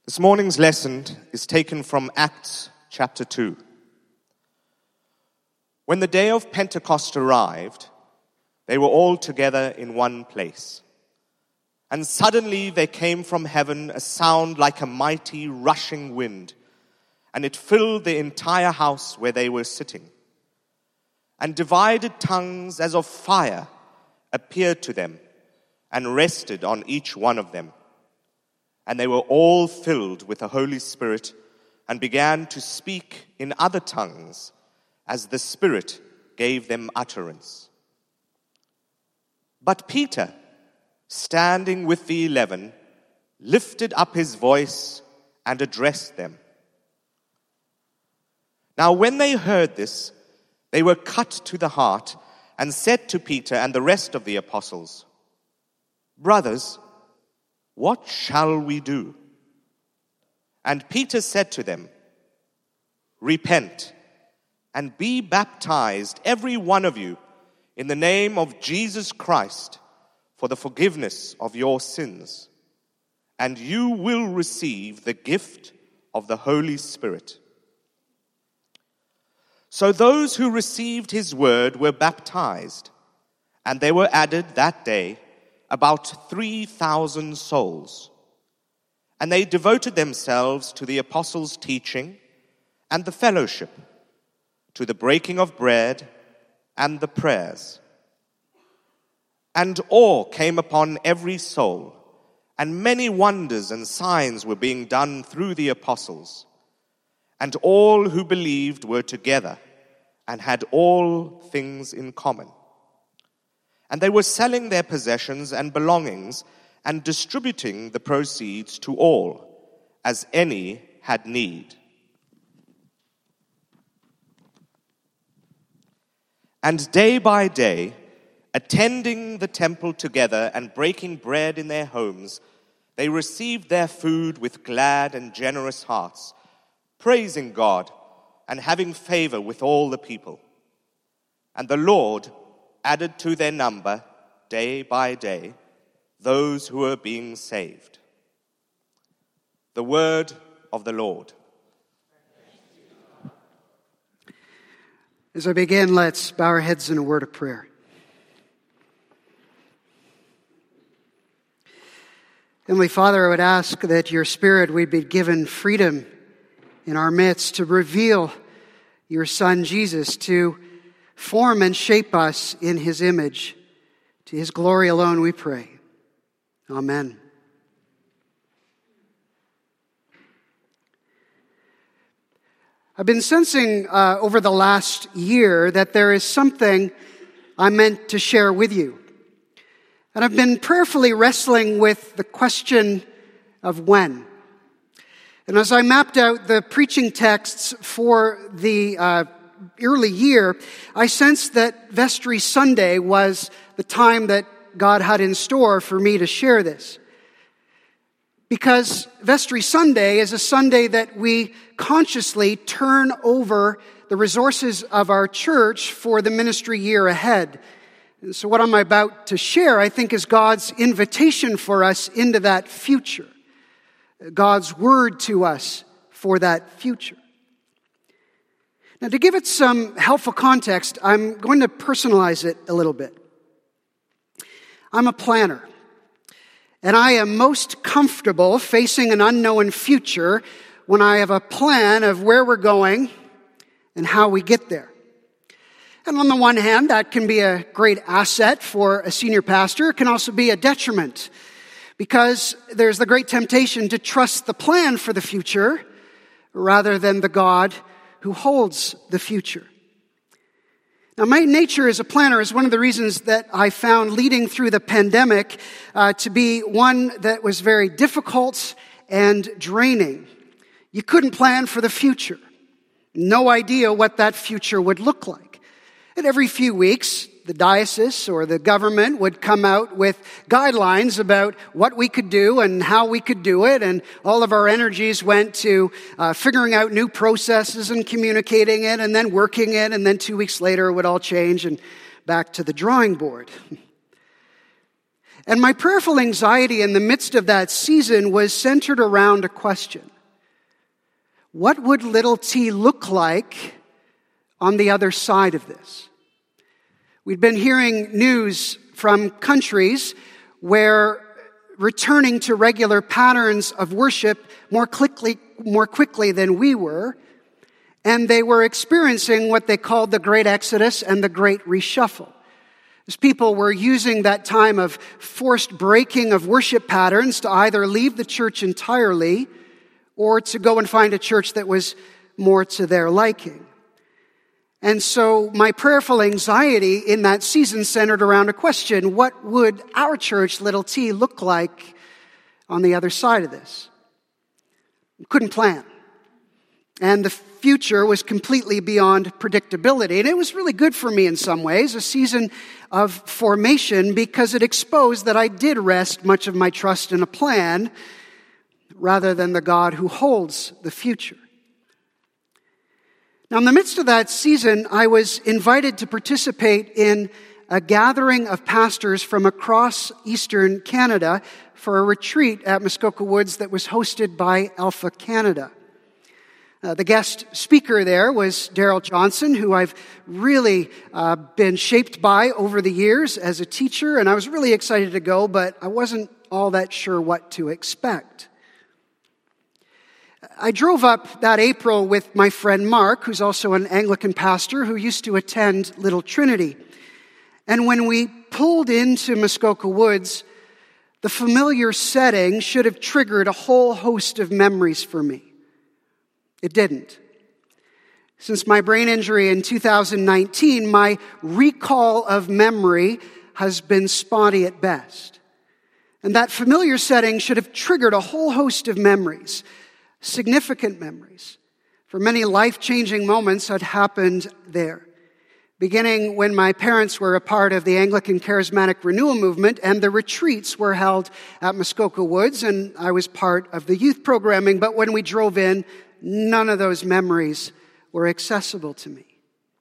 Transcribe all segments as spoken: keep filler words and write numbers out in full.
This morning's lesson is taken from Acts chapter two. When the day of Pentecost arrived, they were all together in one place. And suddenly there came from heaven a sound like a mighty rushing wind, and it filled the entire house where they were sitting. And divided tongues as of fire appeared to them and rested on each one of them. And they were all filled with the Holy Spirit and began to speak in other tongues as the Spirit gave them utterance. But Peter, standing with the eleven, lifted up his voice and addressed them. Now when they heard this, they were cut to the heart and said to Peter and the rest of the apostles, "Brothers, what shall we do?" And Peter said to them, "Repent and be baptized, every one of you, in the name of Jesus Christ, for the forgiveness of your sins, and you will receive the gift of the Holy Spirit." So those who received his word were baptized, and there were added that day about three thousand souls. And they devoted themselves to the apostles' teaching and the fellowship, to the breaking of bread and the prayers. And awe came upon every soul, and many wonders and signs were being done through the apostles. And all who believed were together and had all things in common. And they were selling their possessions and belongings and distributing the proceeds to all, as any had need. And day by day, attending the temple together and breaking bread in their homes, they received their food with glad and generous hearts, praising God and having favor with all the people. And the Lord added to their number, day by day, those who were being saved. The word of the Lord. As I begin, let's bow our heads in a word of prayer. Heavenly Father, I would ask that your Spirit would be given freedom in our midst to reveal your Son Jesus, to form and shape us in his image. To his glory alone we pray. Amen. I've been sensing uh, over the last year that there is something I meant to share with you. And I've been prayerfully wrestling with the question of when. And as I mapped out the preaching texts for the uh, early year, I sensed that Vestry Sunday was the time that God had in store for me to share this. Because Vestry Sunday is a Sunday that we consciously turn over the resources of our church for the ministry year ahead. And so what I'm about to share, I think, is God's invitation for us into that future. God's word to us for that future. Now, to give it some helpful context, I'm going to personalize it a little bit. I'm a planner, and I am most comfortable facing an unknown future when I have a plan of where we're going and how we get there. And on the one hand, that can be a great asset for a senior pastor. It can also be a detriment, because there's the great temptation to trust the plan for the future rather than the God who holds the future. Now, my nature as a planner is one of the reasons that I found leading through the pandemic uh, to be one that was very difficult and draining. You couldn't plan for the future. No idea what that future would look like. And every few weeks, the diocese or the government would come out with guidelines about what we could do and how we could do it, and all of our energies went to uh, figuring out new processes and communicating it and then working it, and then two weeks later it would all change and back to the drawing board. And my prayerful anxiety in the midst of that season was centered around a question. What would little t look like on the other side of this? We'd been hearing news from countries where returning to regular patterns of worship more quickly, more quickly than we were, and they were experiencing what they called the Great Exodus and the Great Reshuffle. As people were using that time of forced breaking of worship patterns to either leave the church entirely or to go and find a church that was more to their liking. And so my prayerful anxiety in that season centered around a question: what would our church, little t, look like on the other side of this? Couldn't plan. And the future was completely beyond predictability. And it was really good for me in some ways, a season of formation, because it exposed that I did rest much of my trust in a plan rather than the God who holds the future. Now, in the midst of that season, I was invited to participate in a gathering of pastors from across Eastern Canada for a retreat at Muskoka Woods that was hosted by Alpha Canada. Uh, the guest speaker there was Darrell Johnson, who I've really uh, been shaped by over the years as a teacher, and I was really excited to go, but I wasn't all that sure what to expect. I drove up that April with my friend Mark, who's also an Anglican pastor who used to attend Little Trinity. And when we pulled into Muskoka Woods, the familiar setting should have triggered a whole host of memories for me. It didn't. Since my brain injury in two thousand nineteen, my recall of memory has been spotty at best. And that familiar setting should have triggered a whole host of memories, significant memories, for many life-changing moments had happened there. Beginning when my parents were a part of the Anglican Charismatic Renewal Movement and the retreats were held at Muskoka Woods, and I was part of the youth programming, but when we drove in, none of those memories were accessible to me.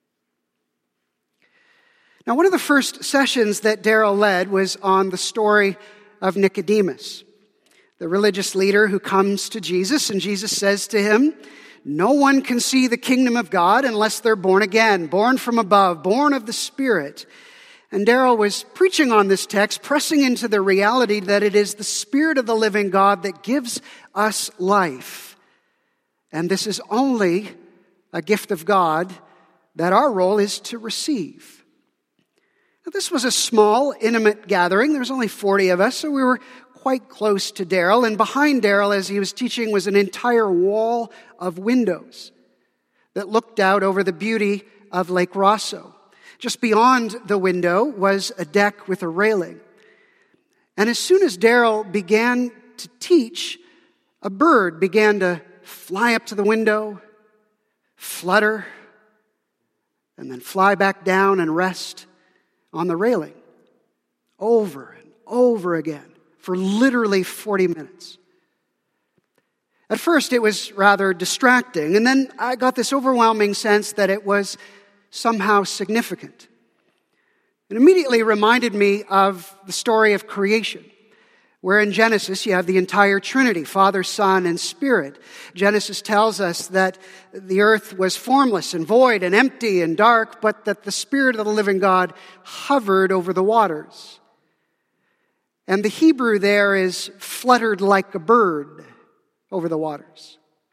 Now, one of the first sessions that Darrell led was on the story of Nicodemus, the religious leader who comes to Jesus, and Jesus says to him, "No one can see the kingdom of God unless they're born again, born from above, born of the Spirit." And Darrell was preaching on this text, pressing into the reality that it is the Spirit of the living God that gives us life. And this is only a gift of God that our role is to receive. Now, this was a small, intimate gathering. There was only forty of us, so we were quite close to Darrell. And behind Darrell, as he was teaching, was an entire wall of windows that looked out over the beauty of Lake Rosso. Just beyond the window was a deck with a railing. And as soon as Darrell began to teach, a bird began to fly up to the window, flutter, and then fly back down and rest on the railing over and over again for literally forty minutes. At first, it was rather distracting, and then I got this overwhelming sense that it was somehow significant. It immediately reminded me of the story of creation, where in Genesis you have the entire Trinity, Father, Son, and Spirit. Genesis tells us that the earth was formless and void and empty and dark, but that the Spirit of the living God hovered over the waters. And the Hebrew there is fluttered like a bird over the waters.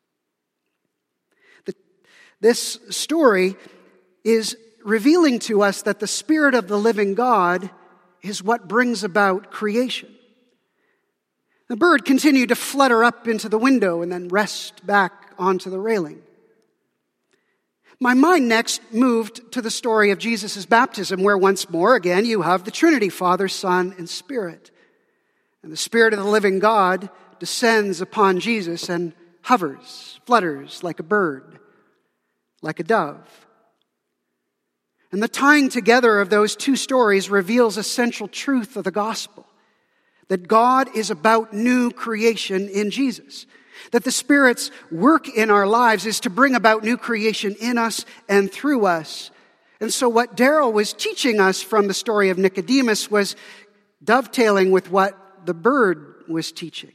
The, this story is revealing to us that the Spirit of the living God is what brings about creation. The bird continued to flutter up into the window and then rest back onto the railing. My mind next moved to the story of Jesus' baptism, where once more, again, you have the Trinity, Father, Son, and Spirit. And the Spirit of the living God descends upon Jesus and hovers, flutters like a bird, like a dove. And the tying together of those two stories reveals a central truth of the gospel. That God is about new creation in Jesus. That the Spirit's work in our lives is to bring about new creation in us and through us. And so what Darrell was teaching us from the story of Nicodemus was dovetailing with what the bird was teaching.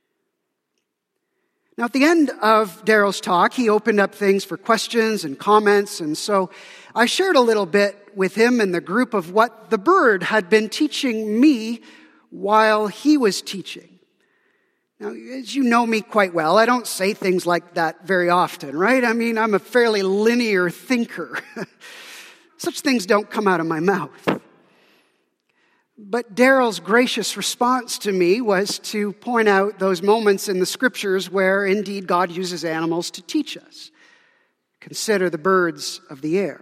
Now, at the end of Daryl's talk, he opened up things for questions and comments, and so I shared a little bit with him and the group of what the bird had been teaching me while he was teaching. Now, as you know me quite well, I don't say things like that very often, right? I mean, I'm a fairly linear thinker. Such things don't come out of my mouth. But Daryl's gracious response to me was to point out those moments in the scriptures where indeed God uses animals to teach us. Consider the birds of the air.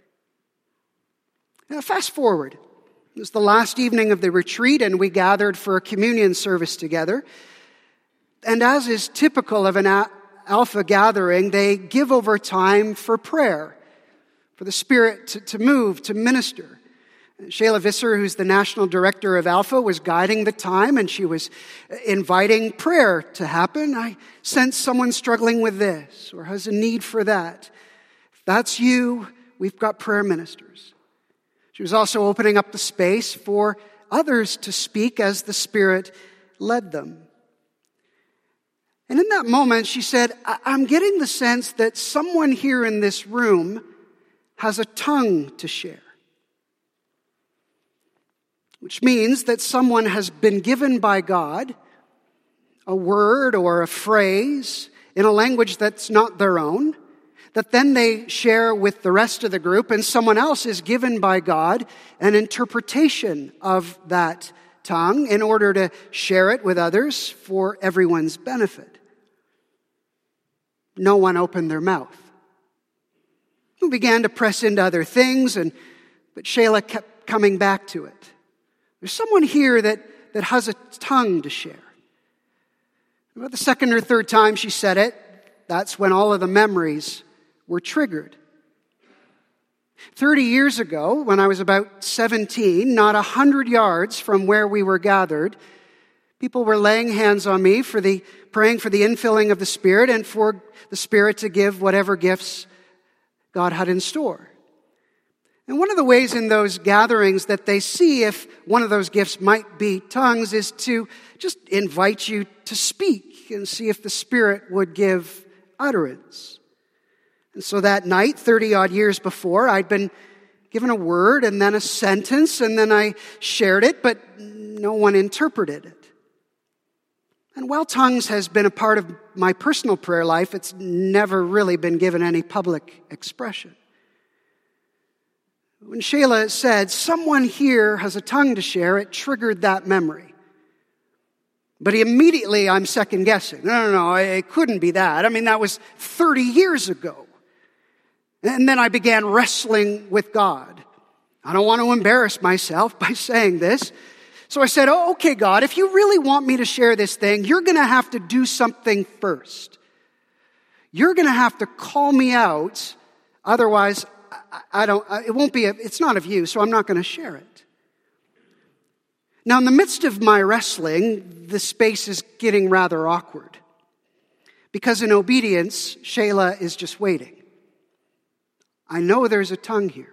Now, fast forward. It was the last evening of the retreat, and we gathered for a communion service together. And as is typical of an Alpha gathering, they give over time for prayer, for the Spirit to, to move, to minister. Shayla Visser, who's the national director of Alpha, was guiding the time, and she was inviting prayer to happen. I sense someone struggling with this or has a need for that. If that's you, we've got prayer ministers. She was also opening up the space for others to speak as the Spirit led them. And in that moment, she said, I'm getting the sense that someone here in this room has a tongue to share. Which means that someone has been given by God a word or a phrase in a language that's not their own, that then they share with the rest of the group, and someone else is given by God an interpretation of that tongue in order to share it with others for everyone's benefit. No one opened their mouth. We began to press into other things, and but Shayla kept coming back to it. There's someone here that, that has a tongue to share. About the second or third time she said it, that's when all of the memories were triggered. Thirty years ago, when I was about seventeen, not a hundred yards from where we were gathered, people were laying hands on me for the praying for the infilling of the Spirit and for the Spirit to give whatever gifts God had in store. And one of the ways in those gatherings that they see if one of those gifts might be tongues is to just invite you to speak and see if the Spirit would give utterance. And so that night, thirty-odd years before, I'd been given a word and then a sentence, and then I shared it, but no one interpreted it. And while tongues has been a part of my personal prayer life, it's never really been given any public expression. When Shayla said, someone here has a tongue to share, it triggered that memory. But immediately I'm second guessing. No, no, no, it couldn't be that. I mean, that was thirty years ago. And then I began wrestling with God. I don't want to embarrass myself by saying this. So I said, oh, okay, God, if you really want me to share this thing, you're going to have to do something first. You're going to have to call me out. Otherwise, I don't, it won't be, a, it's not of you, so I'm not going to share it. Now, in the midst of my wrestling, the space is getting rather awkward. Because in obedience, Shayla is just waiting. I know there's a tongue here.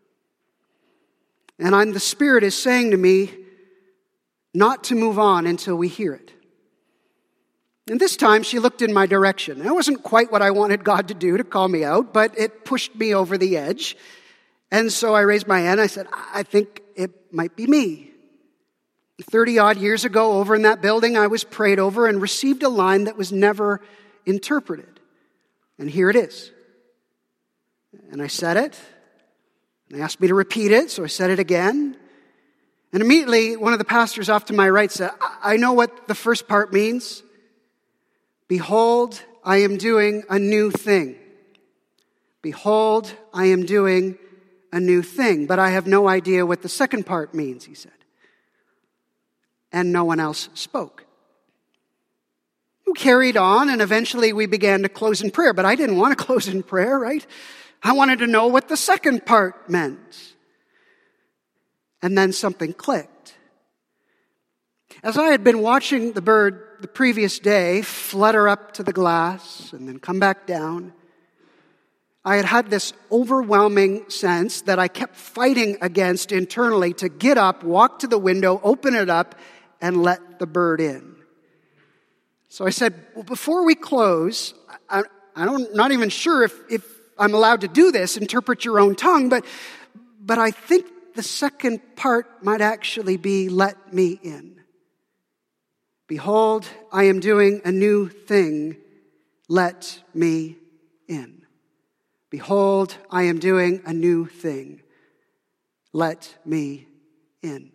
And I'm, the Spirit is saying to me not to move on until we hear it. And this time she looked in my direction. It wasn't quite what I wanted God to do to call me out, but it pushed me over the edge. And so I raised my hand. I said, I think it might be me. thirty-odd years ago, over in that building, I was prayed over and received a line that was never interpreted. And here it is. And I said it. And they asked me to repeat it, so I said it again. And immediately, one of the pastors off to my right said, I know what the first part means. Behold, I am doing a new thing. Behold, I am doing a new thing. But I have no idea what the second part means, he said. And no one else spoke. We carried on, and eventually we began to close in prayer. But I didn't want to close in prayer, right? I wanted to know what the second part meant. And then something clicked. As I had been watching the bird the previous day flutter up to the glass and then come back down, I had had this overwhelming sense that I kept fighting against internally to get up, walk to the window, open it up, and let the bird in. So I said, well, before we close, I, I don't, not even sure if, if I'm allowed to do this, interpret your own tongue, but, but I think the second part might actually be, let me in. Behold, I am doing a new thing. Let me in. Behold, I am doing a new thing. Let me in.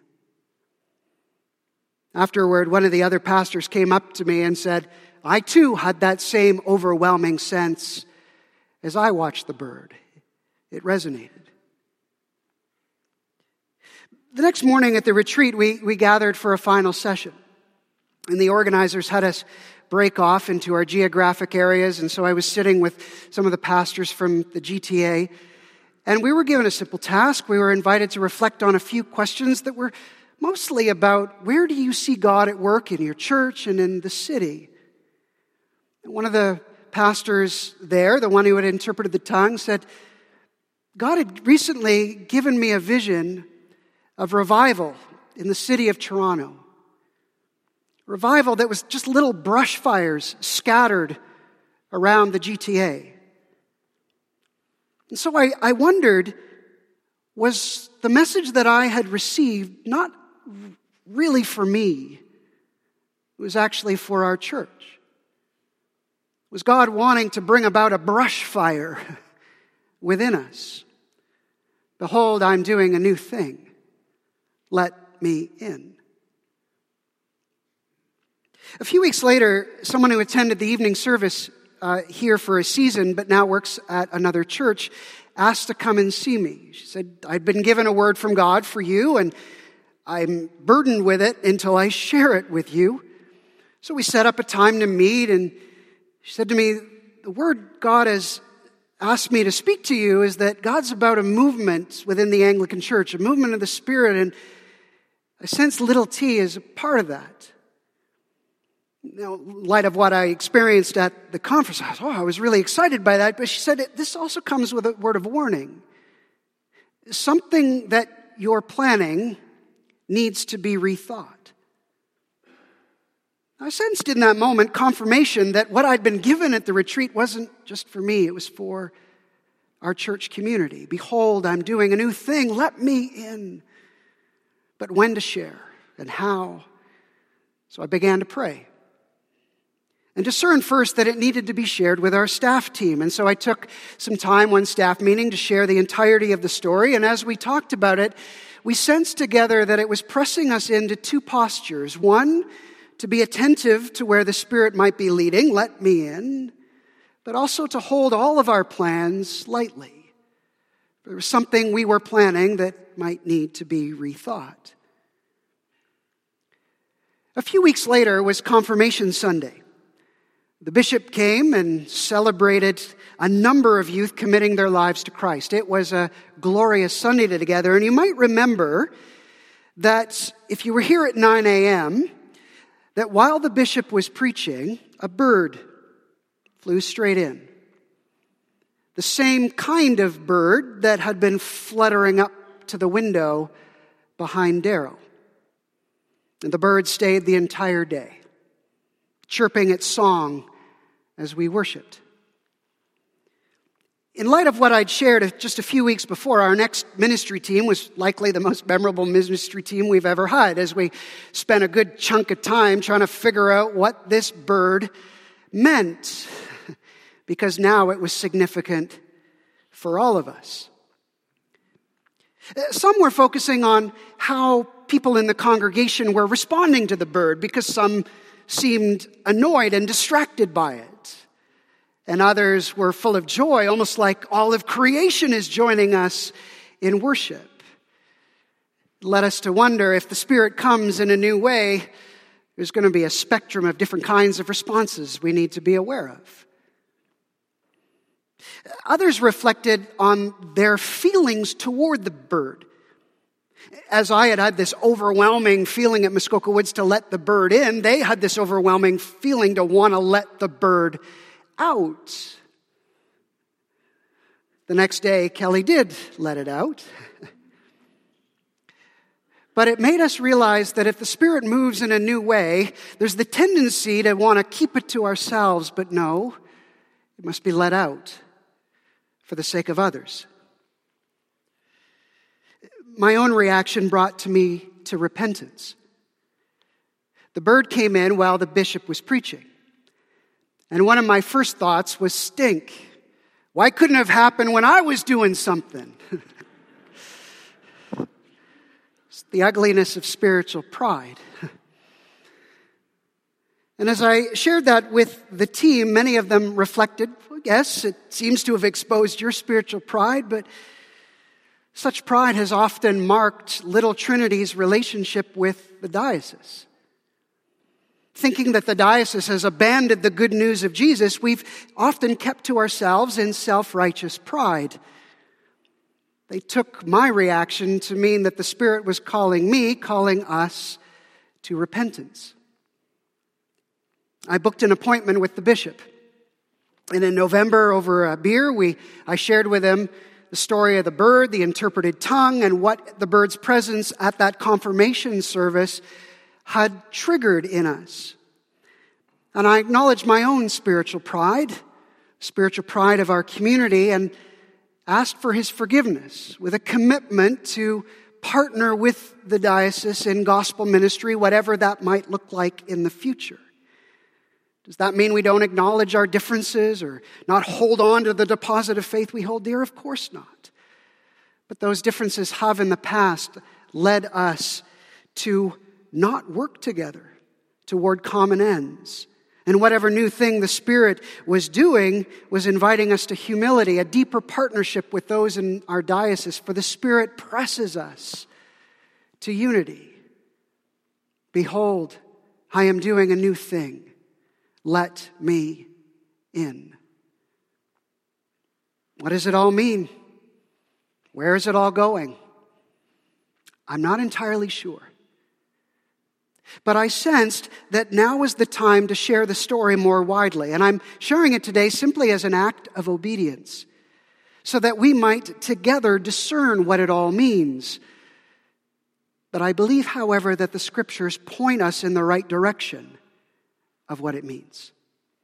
Afterward, one of the other pastors came up to me and said, I too had that same overwhelming sense as I watched the bird. It resonated. The next morning at the retreat, we, we gathered for a final session. And the organizers had us break off into our geographic areas. And so I was sitting with some of the pastors from the G T A. And we were given a simple task. We were invited to reflect on a few questions that were mostly about, where do you see God at work in your church and in the city? And one of the pastors there, the one who had interpreted the tongue, said, God had recently given me a vision of revival in the city of Toronto. Revival that was just little brush fires scattered around the G T A. And so I, I wondered, was the message that I had received not really for me? It was actually for our church. Was God wanting to bring about a brush fire within us? Behold, I'm doing a new thing. Let me in. A few weeks later, someone who attended the evening service uh, here for a season, but now works at another church, asked to come and see me. She said, I'd been given a word from God for you, and I'm burdened with it until I share it with you. So we set up a time to meet, and she said to me, the word God has asked me to speak to you is that God's about a movement within the Anglican Church, a movement of the Spirit, and I sense little t is a part of that. Now, in light of what I experienced at the conference, I was, oh, I was really excited by that. But she said, this also comes with a word of warning. Something that you're planning needs to be rethought. I sensed in that moment confirmation that what I'd been given at the retreat wasn't just for me. It was for our church community. Behold, I'm doing a new thing. Let me in. But when to share and how? So I began to pray. And discerned first that it needed to be shared with our staff team. And so I took some time, one staff meeting, to share the entirety of the story. And as we talked about it, we sensed together that it was pressing us into two postures. One, to be attentive to where the Spirit might be leading, let me in. But also to hold all of our plans lightly. There was something we were planning that might need to be rethought. A few weeks later was Confirmation Sunday. The bishop came and celebrated a number of youth committing their lives to Christ. It was a glorious Sunday together. And you might remember that if you were here at nine a.m., that while the bishop was preaching, a bird flew straight in. The same kind of bird that had been fluttering up to the window behind Daryl. And the bird stayed the entire day, chirping its song as we worshiped. In light of what I'd shared just a few weeks before, our next ministry team was likely the most memorable ministry team we've ever had, as we spent a good chunk of time trying to figure out what this bird meant, because now it was significant for all of us. Some were focusing on how people in the congregation were responding to the bird, because some seemed annoyed and distracted by it. And others were full of joy, almost like all of creation is joining us in worship. It led us to wonder, if the Spirit comes in a new way, there's going to be a spectrum of different kinds of responses we need to be aware of. Others reflected on their feelings toward the bird. As I had had this overwhelming feeling at Muskoka Woods to let the bird in, they had this overwhelming feeling to want to let the bird out. The next day, Kelly did let it out. But it made us realize that if the Spirit moves in a new way, there's the tendency to want to keep it to ourselves, but no, it must be let out for the sake of others. My own reaction brought to me to repentance. The bird came in while the bishop was preaching. And one of my first thoughts was stink. Why couldn't it have happened when I was doing something? It's the ugliness of spiritual pride. And as I shared that with the team, many of them reflected, yes, it seems to have exposed your spiritual pride, but such pride has often marked Little Trinity's relationship with the diocese. Thinking that the diocese has abandoned the good news of Jesus, we've often kept to ourselves in self-righteous pride. They took my reaction to mean that the Spirit was calling me, calling us to repentance. I booked an appointment with the bishop. And in November, over a beer, we I shared with him the story of the bird, the interpreted tongue, and what the bird's presence at that confirmation service had triggered in us. And I acknowledged my own spiritual pride, spiritual pride of our community, and asked for his forgiveness with a commitment to partner with the diocese in gospel ministry, whatever that might look like in the future. Does that mean we don't acknowledge our differences or not hold on to the deposit of faith we hold dear? Of course not. But those differences have in the past led us to not work together toward common ends. And whatever new thing the Spirit was doing was inviting us to humility, a deeper partnership with those in our diocese, for the Spirit presses us to unity. Behold, I am doing a new thing. Let me in. What does it all mean? Where is it all going? I'm not entirely sure. But I sensed that now was the time to share the story more widely. And I'm sharing it today simply as an act of obedience, so that we might together discern what it all means. But I believe, however, that the Scriptures point us in the right direction of what it means.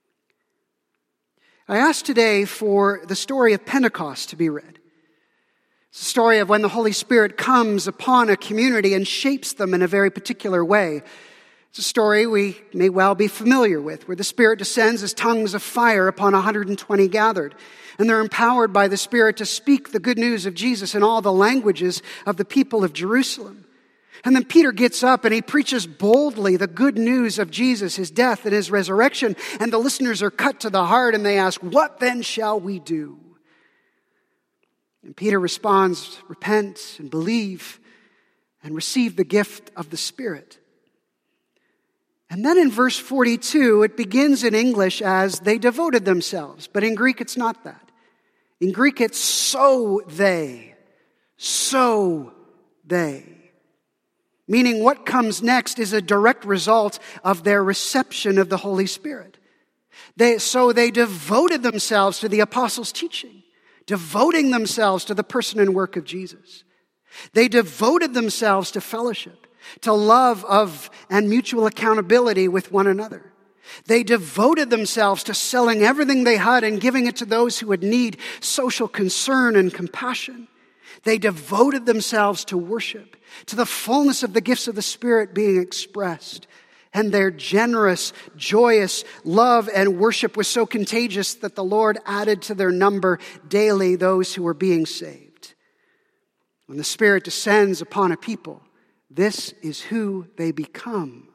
I asked today for the story of Pentecost to be read. It's a story of when the Holy Spirit comes upon a community and shapes them in a very particular way. It's a story we may well be familiar with, where the Spirit descends as tongues of fire upon one hundred twenty gathered. And they're empowered by the Spirit to speak the good news of Jesus in all the languages of the people of Jerusalem. And then Peter gets up and he preaches boldly the good news of Jesus, his death and his resurrection. And the listeners are cut to the heart and they ask, what then shall we do? And Peter responds, repent and believe and receive the gift of the Spirit. And then in verse forty-two, it begins in English as they devoted themselves. But in Greek, it's not that. In Greek, it's so they. So they. Meaning what comes next is a direct result of their reception of the Holy Spirit. They, so they devoted themselves to the apostles' teaching, devoting themselves to the person and work of Jesus. They devoted themselves to fellowship, to love of and mutual accountability with one another. They devoted themselves to selling everything they had and giving it to those who would need social concern and compassion. They devoted themselves to worship, to the fullness of the gifts of the Spirit being expressed. And their generous, joyous love and worship was so contagious that the Lord added to their number daily those who were being saved. When the Spirit descends upon a people, this is who they become.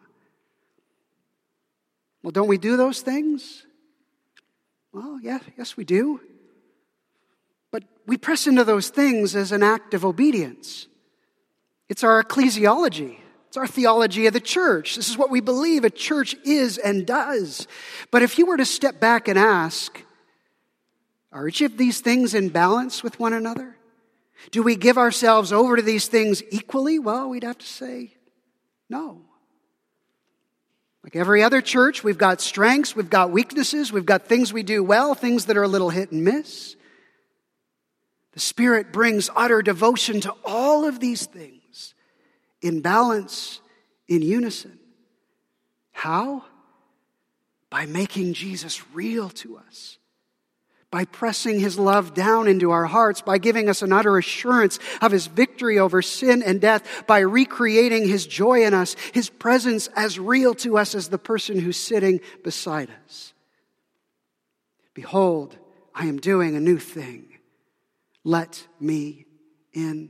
Well, don't we do those things? Well, yeah, yes, we do. But we press into those things as an act of obedience. It's our ecclesiology. It's our theology of the church. This is what we believe a church is and does. But if you were to step back and ask, are each of these things in balance with one another? Do we give ourselves over to these things equally? Well, we'd have to say no. Like every other church, we've got strengths, we've got weaknesses, we've got things we do well, things that are a little hit and miss. The Spirit brings utter devotion to all of these things in balance, in unison. How? By making Jesus real to us. By pressing his love down into our hearts, by giving us an utter assurance of his victory over sin and death, by recreating his joy in us, his presence as real to us as the person who's sitting beside us. Behold, I am doing a new thing. Let me in.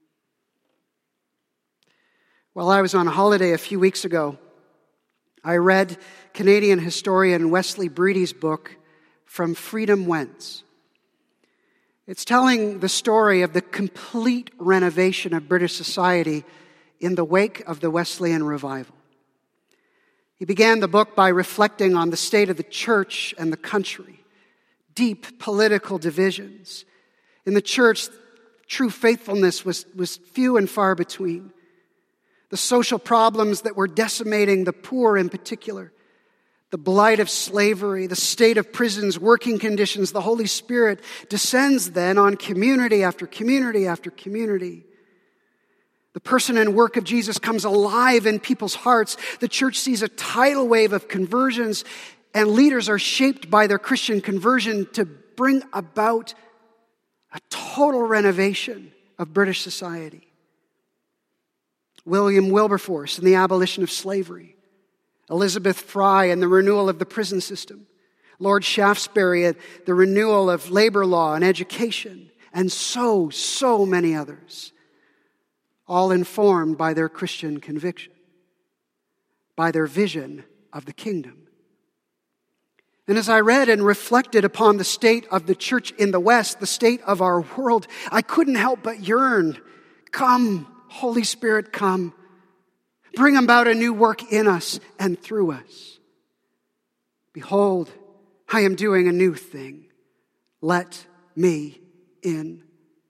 While I was on holiday a few weeks ago, I read Canadian historian Wesley Breedy's book, From Freedom Whence. It's telling the story of the complete renovation of British society in the wake of the Wesleyan revival. He began the book by reflecting on the state of the church and the country, deep political divisions. In the church, true faithfulness was, was few and far between. The social problems that were decimating the poor in particular, the blight of slavery, the state of prisons, working conditions, the Holy Spirit descends then on community after community after community. The person and work of Jesus comes alive in people's hearts. The church sees a tidal wave of conversions, and leaders are shaped by their Christian conversion to bring about a total renovation of British society. William Wilberforce and the abolition of slavery. Elizabeth Fry and the renewal of the prison system. Lord Shaftesbury and the renewal of labor law and education. And so, so many others. All informed by their Christian conviction. By their vision of the kingdom. And as I read and reflected upon the state of the church in the West, the state of our world, I couldn't help but yearn. Come, Holy Spirit, come. Bring about a new work in us and through us. Behold, I am doing a new thing. Let me in.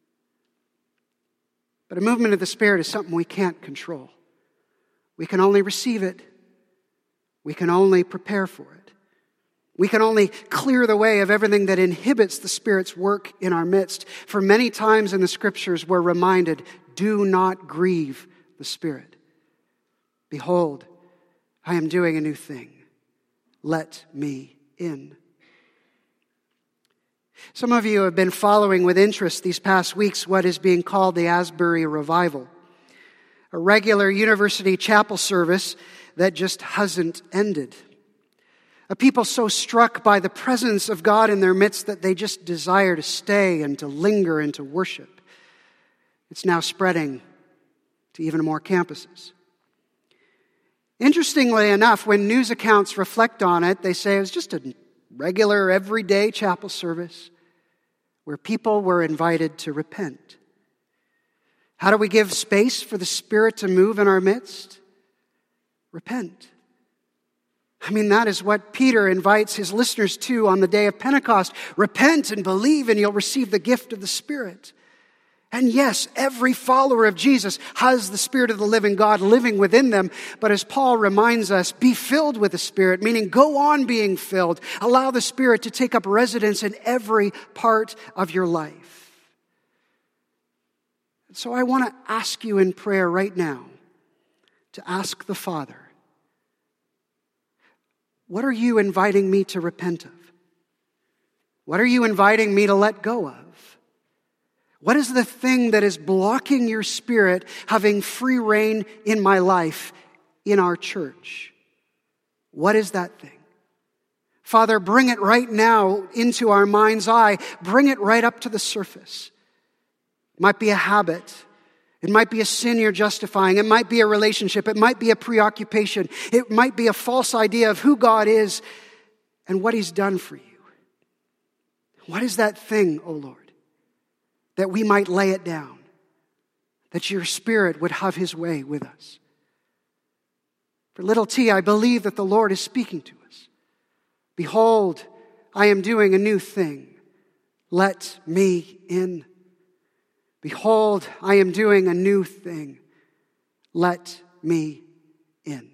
But a movement of the Spirit is something we can't control. We can only receive it. We can only prepare for it. We can only clear the way of everything that inhibits the Spirit's work in our midst. For many times in the Scriptures we're reminded, do not grieve the Spirit. Behold, I am doing a new thing. Let me in. Some of you have been following with interest these past weeks what is being called the Asbury Revival, a regular university chapel service that just hasn't ended. A people so struck by the presence of God in their midst that they just desire to stay and to linger and to worship. It's now spreading to even more campuses. Interestingly enough, when news accounts reflect on it, they say it was just a regular, everyday chapel service where people were invited to repent. How do we give space for the Spirit to move in our midst? Repent. I mean, that is what Peter invites his listeners to on the day of Pentecost. Repent and believe and you'll receive the gift of the Spirit. And yes, every follower of Jesus has the Spirit of the living God living within them. But as Paul reminds us, be filled with the Spirit, meaning go on being filled. Allow the Spirit to take up residence in every part of your life. So I want to ask you in prayer right now to ask the Father, what are you inviting me to repent of? What are you inviting me to let go of? What is the thing that is blocking your Spirit having free reign in my life, in our church? What is that thing? Father, bring it right now into our mind's eye. Bring it right up to the surface. It might be a habit. It might be a sin you're justifying. It might be a relationship. It might be a preoccupation. It might be a false idea of who God is and what He's done for you. What is that thing, O Lord? That we might lay it down, that your Spirit would have His way with us. For little t, I believe that the Lord is speaking to us. Behold, I am doing a new thing. Let me in. Behold, I am doing a new thing. Let me in.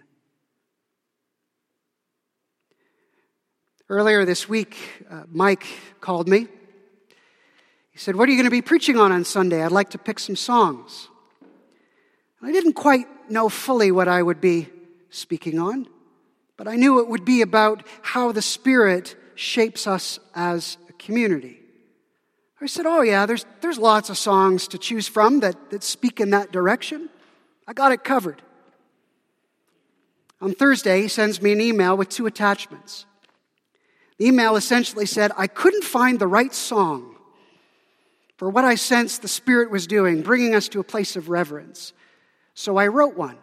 Earlier this week, uh, Mike called me. He said, "What are you going to be preaching on on Sunday? I'd like to pick some songs." I didn't quite know fully what I would be speaking on, but I knew it would be about how the Spirit shapes us as a community. I said, "Oh yeah, there's there's lots of songs to choose from that, that speak in that direction. I got it covered." On Thursday, he sends me an email with two attachments. The email essentially said, "I couldn't find the right song for what I sensed the Spirit was doing, bringing us to a place of reverence. So I wrote one."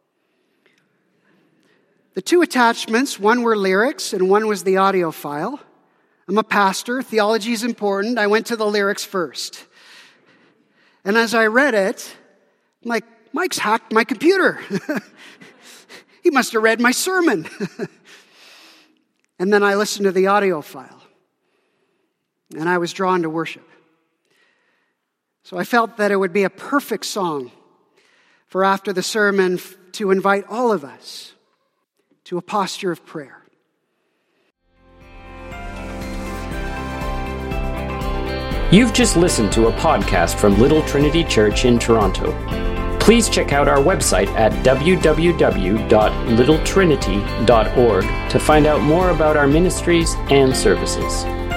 The two attachments, one were lyrics and one was the audio file. I'm a pastor. Theology is important. I went to the lyrics first. And as I read it, I'm like, Mike's hacked my computer. He must have read my sermon. And then I listened to the audio file. And I was drawn to worship. So I felt that it would be a perfect song for after the sermon to invite all of us to a posture of prayer. You've just listened to a podcast from Little Trinity Church in Toronto. Please check out our website at w w w dot little trinity dot org to find out more about our ministries and services.